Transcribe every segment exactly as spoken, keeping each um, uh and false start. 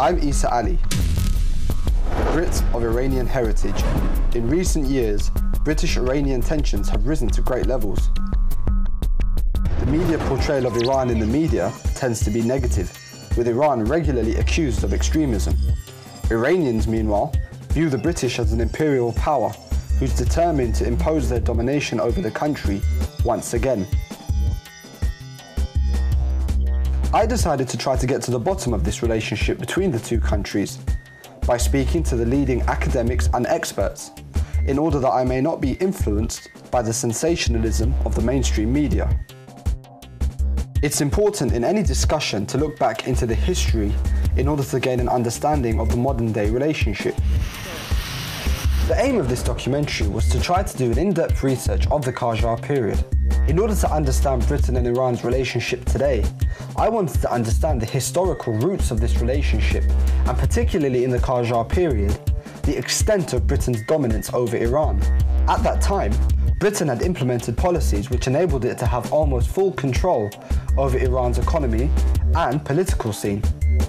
I'm Isa Ali, Brit of Iranian heritage. In recent years, British-Iranian tensions have risen to great levels. The media portrayal of Iran in the media tends to be negative, with Iran regularly accused of extremism. Iranians, meanwhile, view the British as an imperial power who's determined to impose their domination over the country once again. I decided to try to get to the bottom of this relationship between the two countries by speaking to the leading academics and experts, in order that I may not be influenced by the sensationalism of the mainstream media. It's important in any discussion to look back into the history in order to gain an understanding of the modern-day relationship. The aim of this documentary was to try to do an in-depth research of the Qajar period. In order to understand Britain and Iran's relationship today, I wanted to understand the historical roots of this relationship, and particularly in the Qajar period, the extent of Britain's dominance over Iran. At that time, Britain had implemented policies which enabled it to have almost full control over Iran's economy and political scene.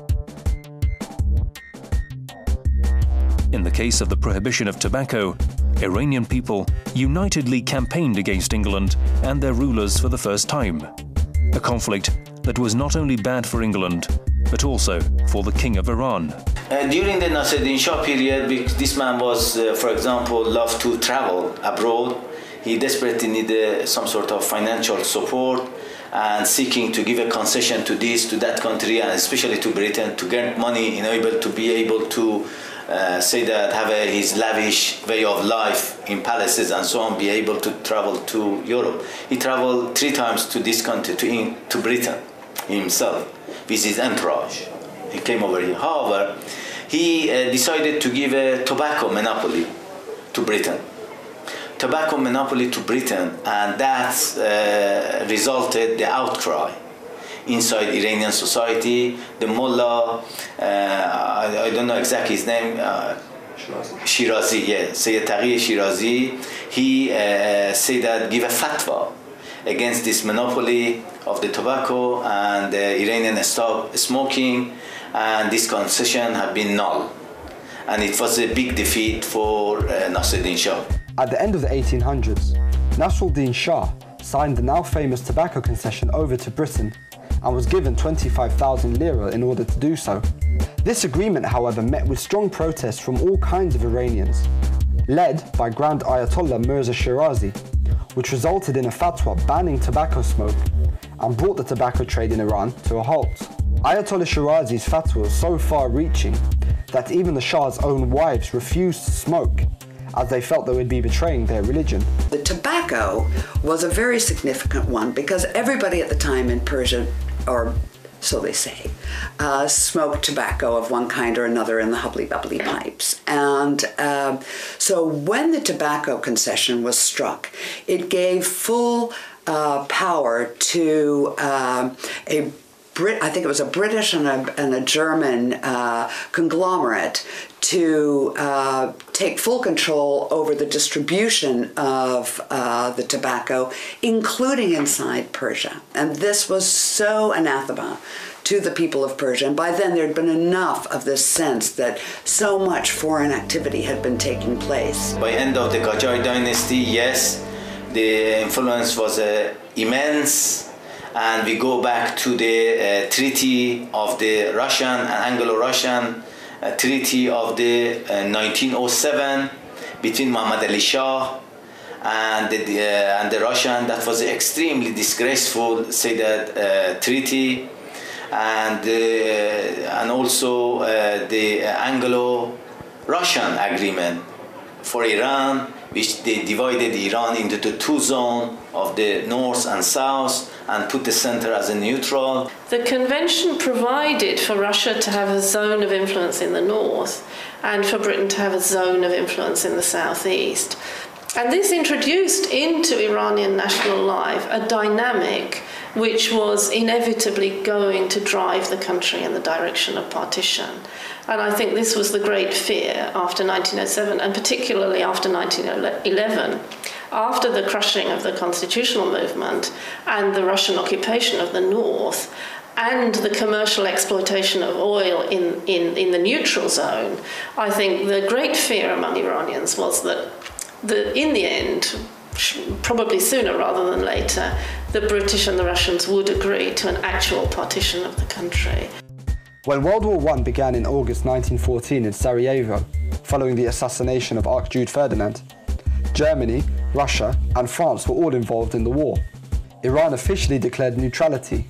In the case of the prohibition of tobacco, Iranian people unitedly campaigned against England and their rulers for the first time. A conflict that was not only bad for England, but also for the King of Iran. Uh, during the Nasruddin Shah period, this man was, uh, for example, loved to travel abroad. He desperately needed some sort of financial support and seeking to give a concession to this, to that country, and especially to Britain, to get money in order to be able to uh, say that have a, his lavish way of life in palaces and so on, be able to travel to Europe. He traveled three times to this country, to, in, to Britain himself, with his entourage. He came over here. However, he uh, decided to give a tobacco monopoly to Britain. Tobacco monopoly to Britain, and that uh, resulted the outcry inside Iranian society. The mullah, uh, I, I don't know exactly his name, uh, Shirazi. Shirazi, yeah, Sayyid Taqi Shirazi, he uh, said that give a fatwa against this monopoly of the tobacco, and the Iranian stopped smoking, and this concession had been null. And it was a big defeat for uh, Nasruddin Shah. At the end of the eighteen hundreds, Nasruddin Shah signed the now famous tobacco concession over to Britain and was given twenty-five thousand lira in order to do so. This agreement, however, met with strong protests from all kinds of Iranians, led by Grand Ayatollah Mirza Shirazi, which resulted in a fatwa banning tobacco smoke and brought the tobacco trade in Iran to a halt. Ayatollah Shirazi's fatwa was so far-reaching that even the Shah's own wives refused to smoke, as they felt they would be betraying their religion. The tobacco was a very significant one because everybody at the time in Persia, or so they say, uh, smoked tobacco of one kind or another in the hubbly-bubbly pipes. And uh, so when the tobacco concession was struck, it gave full uh, power to uh, a Brit, I think it was a British and a, and a German uh, conglomerate to uh, take full control over the distribution of uh, the tobacco, including inside Persia. And this was so anathema to the people of Persia. And by then there had been enough of this sense that so much foreign activity had been taking place. By end of the Qajar dynasty, yes, the influence was uh, immense. And we go back to the uh, treaty of the Russian and Anglo-Russian uh, treaty of the uh, nineteen oh seven between Muhammad Ali Shah and the, uh, and the Russian. That was an extremely disgraceful, say that, uh, treaty. And, uh, and also uh, the Anglo-Russian agreement for Iran, which they divided Iran into the two zones of the north and south and put the center as a neutral. The convention provided for Russia to have a zone of influence in the north and for Britain to have a zone of influence in the southeast. And this introduced into Iranian national life a dynamic which was inevitably going to drive the country in the direction of partition. And I think this was the great fear after nineteen oh seven, and particularly after nineteen eleven, after the crushing of the constitutional movement and the Russian occupation of the north. and the commercial exploitation of oil in, in, in the neutral zone, I think the great fear among Iranians was that the, in the end, probably sooner rather than later, the British and the Russians would agree to an actual partition of the country. When World War One began in August nineteen fourteen in Sarajevo, following the assassination of Archduke Ferdinand, Germany, Russia and France were all involved in the war. Iran officially declared neutrality.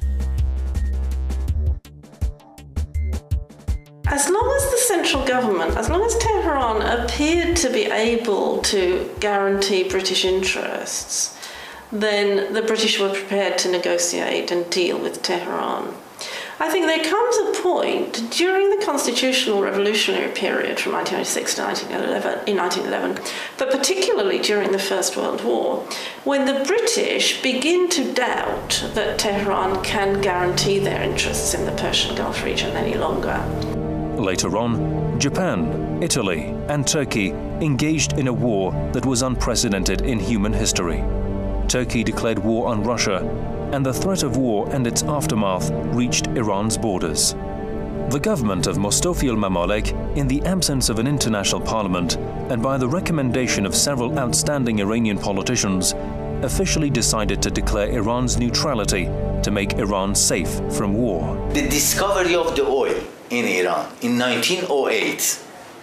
As long as the central government, as long as Tehran appeared to be able to guarantee British interests, then the British were prepared to negotiate and deal with Tehran. I think there comes a point during the constitutional revolutionary period from nineteen oh six to nineteen eleven, in nineteen eleven, but particularly during the First World War, when the British begin to doubt that Tehran can guarantee their interests in the Persian Gulf region any longer. Later on, Japan, Italy and Turkey engaged in a war that was unprecedented in human history. Turkey declared war on Russia, and the threat of war and its aftermath reached Iran's borders. The government of Mustafa al-Mamalek, in the absence of an international parliament and by the recommendation of several outstanding Iranian politicians, officially decided to declare Iran's neutrality to make Iran safe from war. The discovery of the oil in Iran in nineteen oh eight,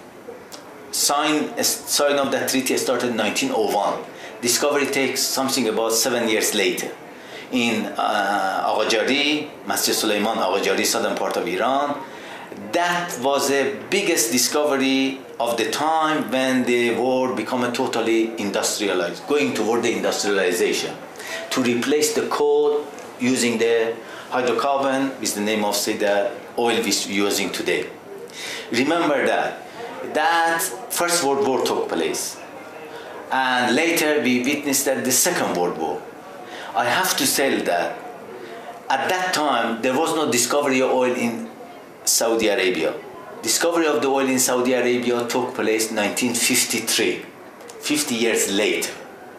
sign, sign of that treaty started in nineteen oh one. Discovery takes something about seven years later. In uh, Aghajari, Masjid Suleiman, Aghajari, southern part of Iran. That was the biggest discovery of the time when the world became totally industrialized, going toward the industrialization, to replace the coal using the hydrocarbon with the name of, say, the oil we're using today. Remember that. That First World War took place. And later we witnessed that the Second World War. I have to say that at that time there was no discovery of oil in Saudi Arabia. Discovery of the oil in Saudi Arabia took place in nineteen fifty-three, fifty years later.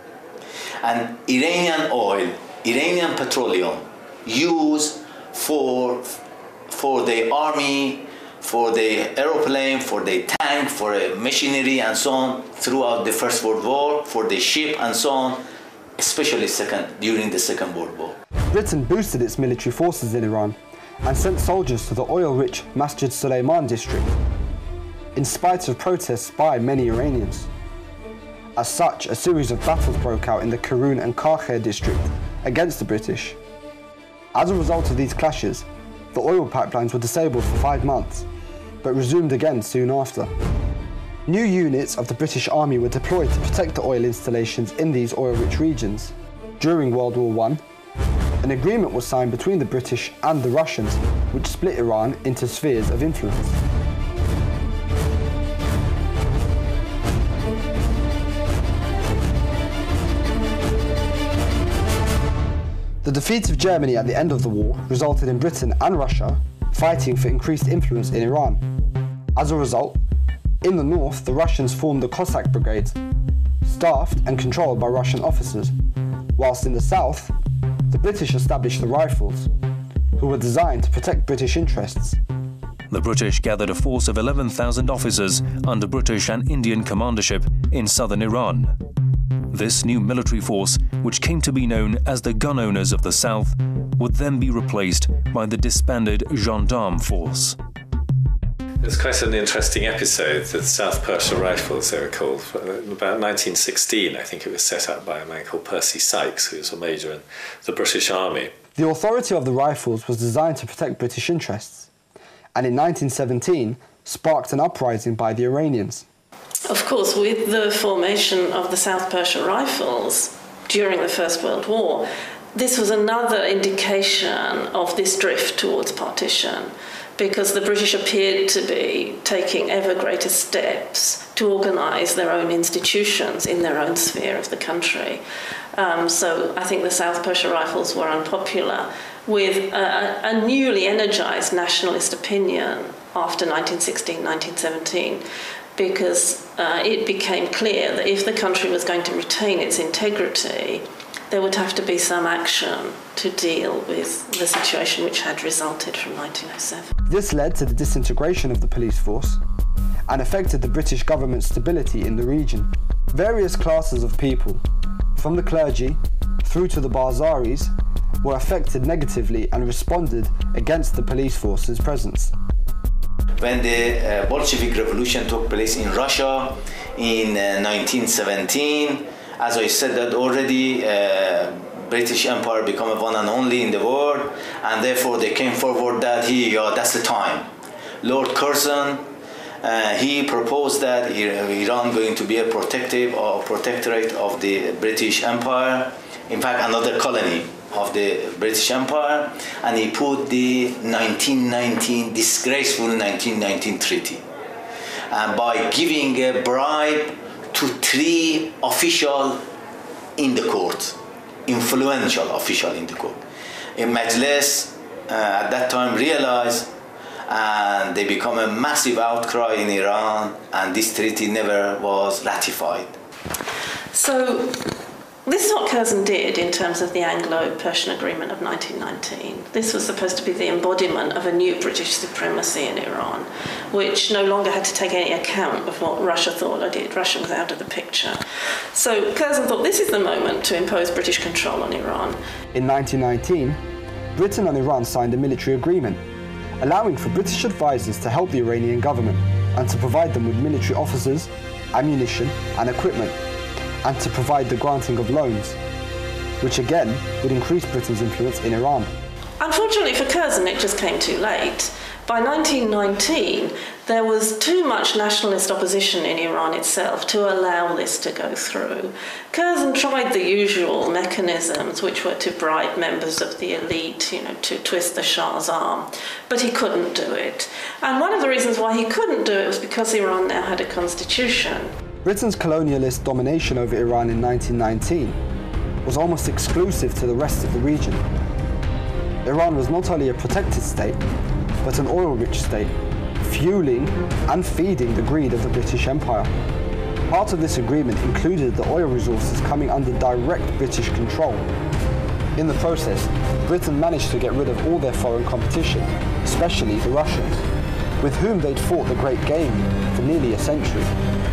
And Iranian oil, Iranian petroleum, used for, for the army, for the aeroplane, for the tank, for the machinery and so on throughout the First World War, for the ship and so on, especially second, during the Second World War. Britain boosted its military forces in Iran and sent soldiers to the oil-rich Masjid Suleiman district, in spite of protests by many Iranians. As such, a series of battles broke out in the Karun and Karkher district against the British. As a result of these clashes, the oil pipelines were disabled for five months, but resumed again soon after. New units of the British Army were deployed to protect the oil installations in these oil-rich regions. During World War One, an agreement was signed between the British and the Russians, which split Iran into spheres of influence. The defeat of Germany at the end of the war resulted in Britain and Russia fighting for increased influence in Iran. As a result, in the north, the Russians formed the Cossack brigades, staffed and controlled by Russian officers, whilst in the south, the British established the Rifles, who were designed to protect British interests. The British gathered a force of eleven thousand officers under British and Indian commandership in southern Iran. This new military force, which came to be known as the Gun Owners of the South, would then be replaced by the disbanded Gendarme Force. It's quite an interesting episode, the South Persia Rifles, they were called. About nineteen sixteen, I think it was set up by a man called Percy Sykes, who was a major in the British Army. The authority of the Rifles was designed to protect British interests, and in nineteen seventeen sparked an uprising by the Iranians. Of course, with the formation of the South Persia Rifles during the First World War, this was another indication of this drift towards partition, because the British appeared to be taking ever greater steps to organise their own institutions in their own sphere of the country. Um, so I think the South Persia Rifles were unpopular with a, a newly energised nationalist opinion after nineteen sixteen, nineteen seventeen, because uh, it became clear that if the country was going to retain its integrity, there would have to be some action to deal with the situation which had resulted from nineteen oh seven. This led to the disintegration of the police force and affected the British government's stability in the region. Various classes of people, from the clergy through to the Bazaris, were affected negatively and responded against the police force's presence. When the uh, Bolshevik Revolution took place in Russia in uh, nineteen seventeen, as I said that already, uh, British Empire became one and only in the world, and therefore they came forward that he, yeah, that's the time. Lord Curzon, uh, he proposed that Iran going to be a protective or protectorate of the British Empire, in fact another colony of the British Empire, and he put the nineteen nineteen, disgraceful nineteen nineteen treaty. And by giving a bribe to three officials in the court, influential official in the court. A Majlis uh, at that time realized, and they become a massive outcry in Iran, and this treaty never was ratified. So this is what Curzon did in terms of the Anglo-Persian Agreement of nineteen nineteen. This was supposed to be the embodiment of a new British supremacy in Iran, which no longer had to take any account of what Russia thought or did. Russia was out of the picture. So Curzon thought this is the moment to impose British control on Iran. In nineteen nineteen, Britain and Iran signed a military agreement, allowing for British advisors to help the Iranian government and to provide them with military officers, ammunition and equipment, and to provide the granting of loans, which again would increase Britain's influence in Iran. Unfortunately for Curzon, it just came too late. By nineteen nineteen, there was too much nationalist opposition in Iran itself to allow this to go through. Curzon tried the usual mechanisms, which were to bribe members of the elite, you know, to twist the Shah's arm, but he couldn't do it. And one of the reasons why he couldn't do it was because Iran now had a constitution. Britain's colonialist domination over Iran in nineteen nineteen was almost exclusive to the rest of the region. Iran was not only a protected state, but an oil-rich state, fueling and feeding the greed of the British Empire. Part of this agreement included the oil resources coming under direct British control. In the process, Britain managed to get rid of all their foreign competition, especially the Russians, with whom they'd fought the Great Game for nearly a century.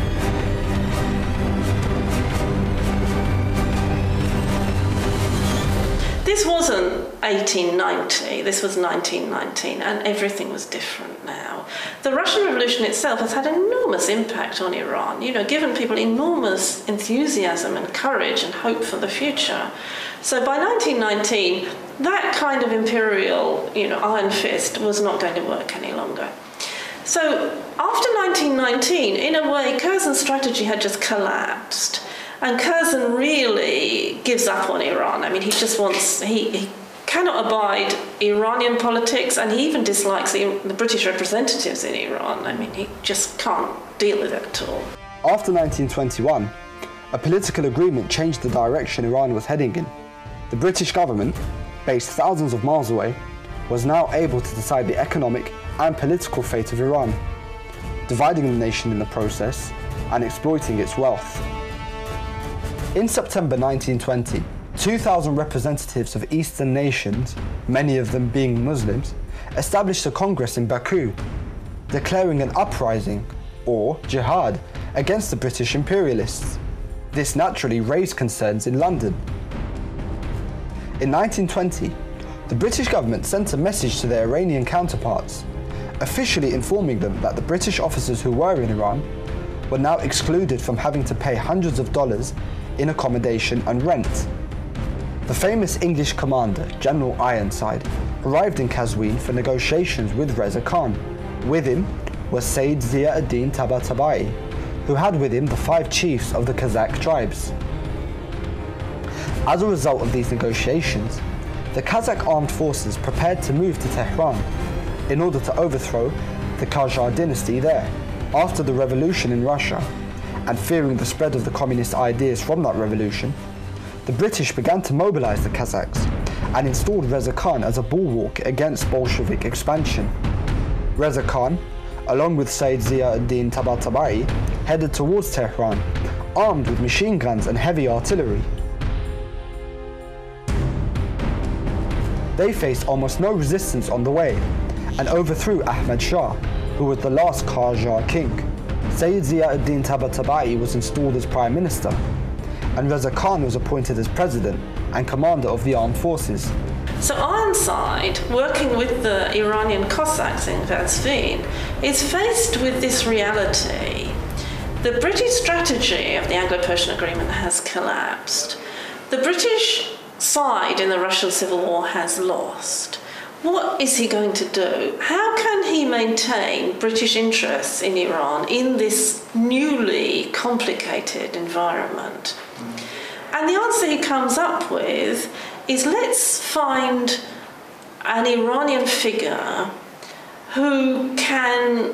This wasn't eighteen ninety, this was nineteen nineteen, and everything was different now. The Russian Revolution itself has had enormous impact on Iran, you know, given people enormous enthusiasm and courage and hope for the future. So by nineteen nineteen, that kind of imperial, you know, iron fist was not going to work any longer. So after nineteen nineteen, in a way, Curzon's strategy had just collapsed. And Curzon really gives up on Iran. I mean, he just wants, he, he cannot abide Iranian politics, and he even dislikes the, the British representatives in Iran. I mean, he just can't deal with it at all. After nineteen twenty-one, a political agreement changed the direction Iran was heading in. The British government, based thousands of miles away, was now able to decide the economic and political fate of Iran, dividing the nation in the process and exploiting its wealth. In September nineteen twenty, two thousand representatives of Eastern nations, many of them being Muslims, established a congress in Baku, declaring an uprising, or jihad, against the British imperialists. This naturally raised concerns in London. In nineteen twenty, the British government sent a message to their Iranian counterparts, officially informing them that the British officers who were in Iran were now excluded from having to pay hundreds of dollars in accommodation and rent. The famous English commander, General Ironside, arrived in Qazwin for negotiations with Reza Khan. With him was Sayyid Zia ad-Din Tabatabai, who had with him the five chiefs of the Kazakh tribes. As a result of these negotiations, the Kazakh armed forces prepared to move to Tehran in order to overthrow the Qajar dynasty there. After the revolution in Russia, and fearing the spread of the communist ideas from that revolution, the British began to mobilize the Kazakhs and installed Reza Khan as a bulwark against Bolshevik expansion. Reza Khan, along with Sayyid Zia ad-Din Tabatabai, headed towards Tehran, armed with machine guns and heavy artillery. They faced almost no resistance on the way and overthrew Ahmad Shah, who was the last Qajar king. Sayyid Ziauddin Tabatabai was installed as Prime Minister, and Reza Khan was appointed as President and Commander of the Armed Forces. So Ironside, working with the Iranian Cossacks in Qazvin, is faced with this reality. The British strategy of the Anglo-Persian Agreement has collapsed. The British side in the Russian Civil War has lost. What is he going to do? How can he maintain British interests in Iran in this newly complicated environment? And the answer he comes up with is, let's find an Iranian figure who can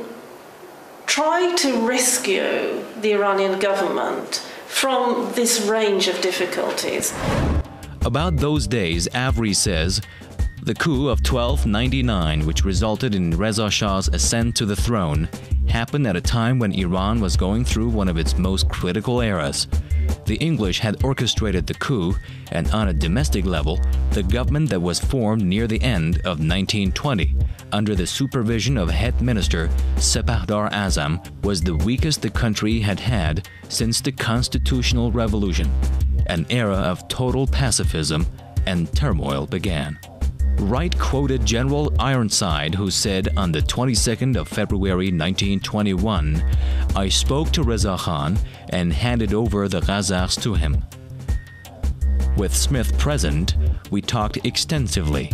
try to rescue the Iranian government from this range of difficulties. About those days, Avery says, the coup of twelve ninety-nine, which resulted in Reza Shah's ascent to the throne, happened at a time when Iran was going through one of its most critical eras. The English had orchestrated the coup, and on a domestic level, the government that was formed near the end of nineteen twenty, under the supervision of head minister Sepahdar Azam, was the weakest the country had had since the Constitutional Revolution. An era of total pacifism and turmoil began. Wright quoted General Ironside, who said on the twenty-second of February nineteen twenty-one, "I spoke to Reza Khan and handed over the Kazakhs to him." With Smith present, we talked extensively.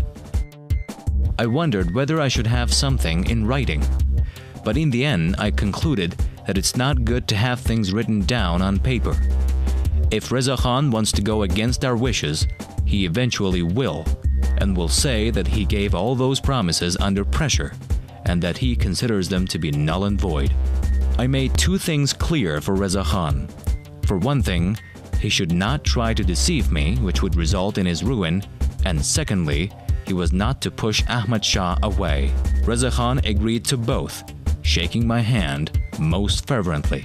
I wondered whether I should have something in writing, but in the end I concluded that it's not good to have things written down on paper. If Reza Khan wants to go against our wishes, he eventually will, and will say that he gave all those promises under pressure, and that he considers them to be null and void. I made two things clear for Reza Khan. For one thing, he should not try to deceive me, which would result in his ruin, and secondly, he was not to push Ahmad Shah away. Reza Khan agreed to both, shaking my hand most fervently.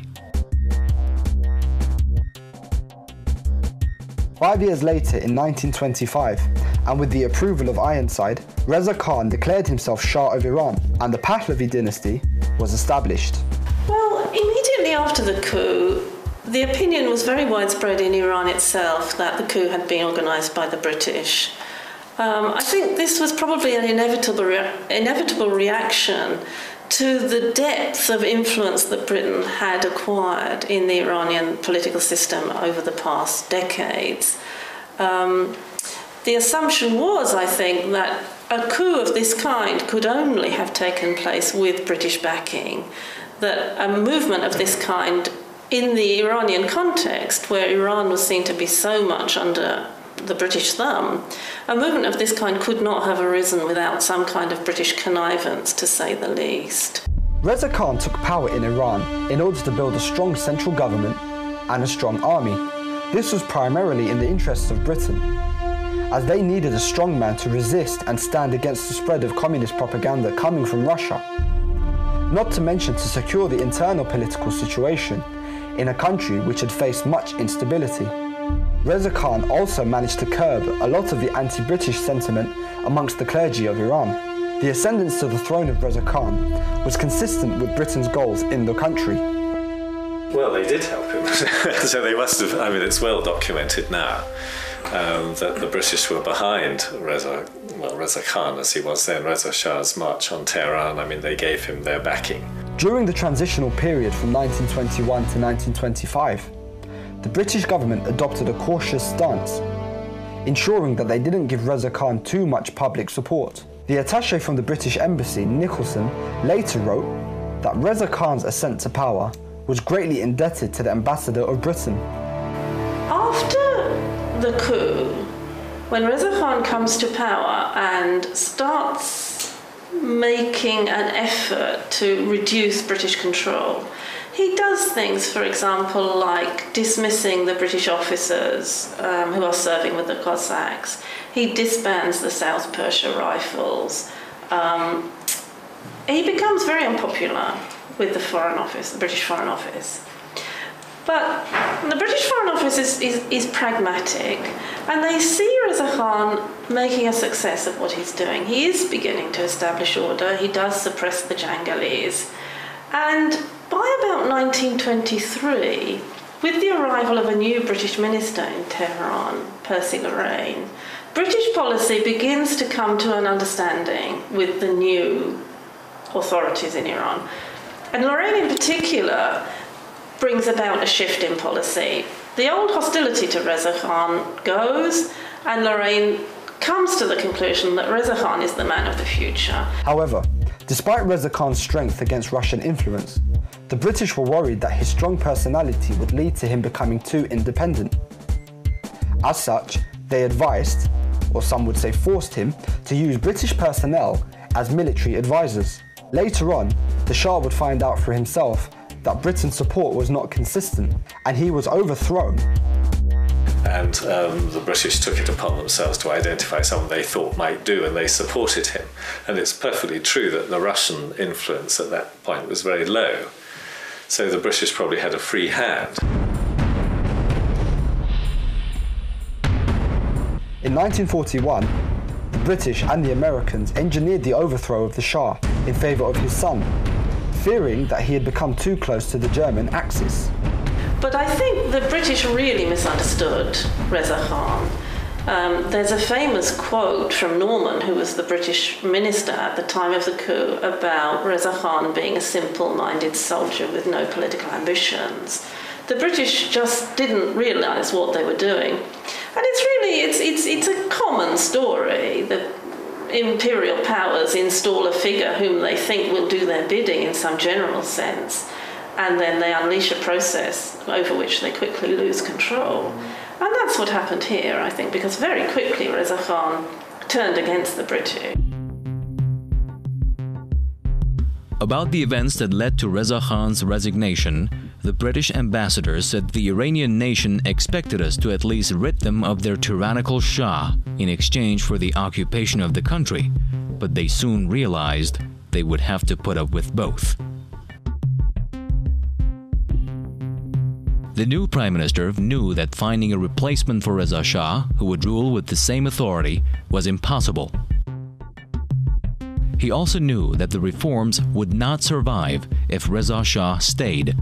Five years later, in nineteen twenty-five, and with the approval of Ironside, Reza Khan declared himself Shah of Iran, and the Pahlavi dynasty was established. Well, immediately after the coup, the opinion was very widespread in Iran itself that the coup had been organised by the British. Um, I think this was probably an inevitable, rea- inevitable reaction to the depth of influence that Britain had acquired in the Iranian political system over the past decades. Um, the assumption was, I think, that a coup of this kind could only have taken place with British backing, that a movement of this kind in the Iranian context, where Iran was seen to be so much under the British thumb, a movement of this kind could not have arisen without some kind of British connivance, to say the least. Reza Khan took power in Iran in order to build a strong central government and a strong army. This was primarily in the interests of Britain, as they needed a strong man to resist and stand against the spread of communist propaganda coming from Russia. Not to mention to secure the internal political situation in a country which had faced much instability. Reza Khan also managed to curb a lot of the anti-British sentiment amongst the clergy of Iran. The ascendance to the throne of Reza Khan was consistent with Britain's goals in the country. Well, they did help him. So they must have, I mean, it's well documented now um, that the British were behind Reza, well, Reza Khan as he was then, Reza Shah's march on Tehran. I mean, they gave him their backing. During the transitional period from nineteen twenty-one to nineteen twenty-five, the British government adopted a cautious stance, ensuring that they didn't give Reza Khan too much public support. The attaché from the British Embassy, Nicholson, later wrote that Reza Khan's ascent to power was greatly indebted to the ambassador of Britain. After the coup, when Reza Khan comes to power and starts making an effort to reduce British control, he does things, for example, like dismissing the British officers um, who are serving with the Cossacks. He disbands the South Persia Rifles. Um, he becomes very unpopular with the Foreign Office, the British Foreign Office. But the British Foreign Office is, is, is pragmatic, and they see Reza Khan making a success of what he's doing. He is beginning to establish order. He does suppress the Jangalis. And by about nineteen twenty-three, with the arrival of a new British minister in Tehran, Percy Lorraine, British policy begins to come to an understanding with the new authorities in Iran. And Lorraine in particular brings about a shift in policy. The old hostility to Reza Khan goes, and Lorraine comes to the conclusion that Reza Khan is the man of the future. However, despite Reza Khan's strength against Russian influence, the British were worried that his strong personality would lead to him becoming too independent. As such, they advised, or some would say forced him, to use British personnel as military advisors. Later on, the Shah would find out for himself that Britain's support was not consistent, and he was overthrown. And um, the British took it upon themselves to identify someone they thought might do, and they supported him. And it's perfectly true that the Russian influence at that point was very low. So the British probably had a free hand. In nineteen forty-one, the British and the Americans engineered the overthrow of the Shah in favour of his son, fearing that he had become too close to the German Axis. But I think the British really misunderstood Reza Khan. Um, there's a famous quote from Norman, who was the British minister at the time of the coup, about Reza Khan being a simple-minded soldier with no political ambitions. The British just didn't realise what they were doing. And it's really, it's, it's, it's a common story. The imperial powers install a figure whom they think will do their bidding in some general sense, and then they unleash a process over which they quickly lose control. And that's what happened here, I think, because very quickly Reza Khan turned against the British. About the events that led to Reza Khan's resignation, the British ambassador said the Iranian nation expected us to at least rid them of their tyrannical Shah in exchange for the occupation of the country, but they soon realized they would have to put up with both. The new prime minister knew that finding a replacement for Reza Shah who would rule with the same authority was impossible. He also knew that the reforms would not survive if Reza Shah stayed.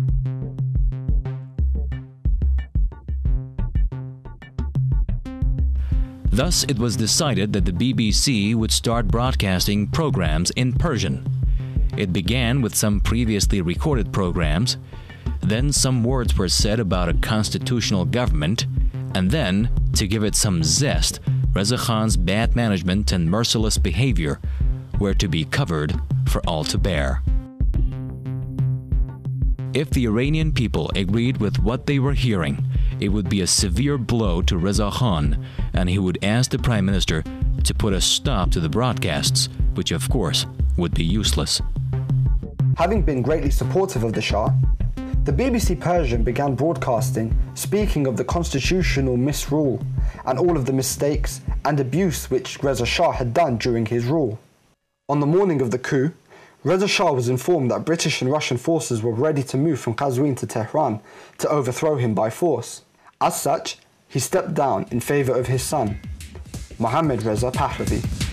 Thus, it was decided that the B B C would start broadcasting programs in Persian. It began with some previously recorded programs. Then some words were said about a constitutional government, and then, to give it some zest, Reza Khan's bad management and merciless behavior were to be covered for all to bear. If the Iranian people agreed with what they were hearing, it would be a severe blow to Reza Khan, and he would ask the Prime Minister to put a stop to the broadcasts, which of course would be useless. Having been greatly supportive of the Shah, the B B C Persian began broadcasting, speaking of the constitutional misrule and all of the mistakes and abuse which Reza Shah had done during his rule. On the morning of the coup, Reza Shah was informed that British and Russian forces were ready to move from Qazwin to Tehran to overthrow him by force. As such, he stepped down in favour of his son, Mohammad Reza Pahlavi.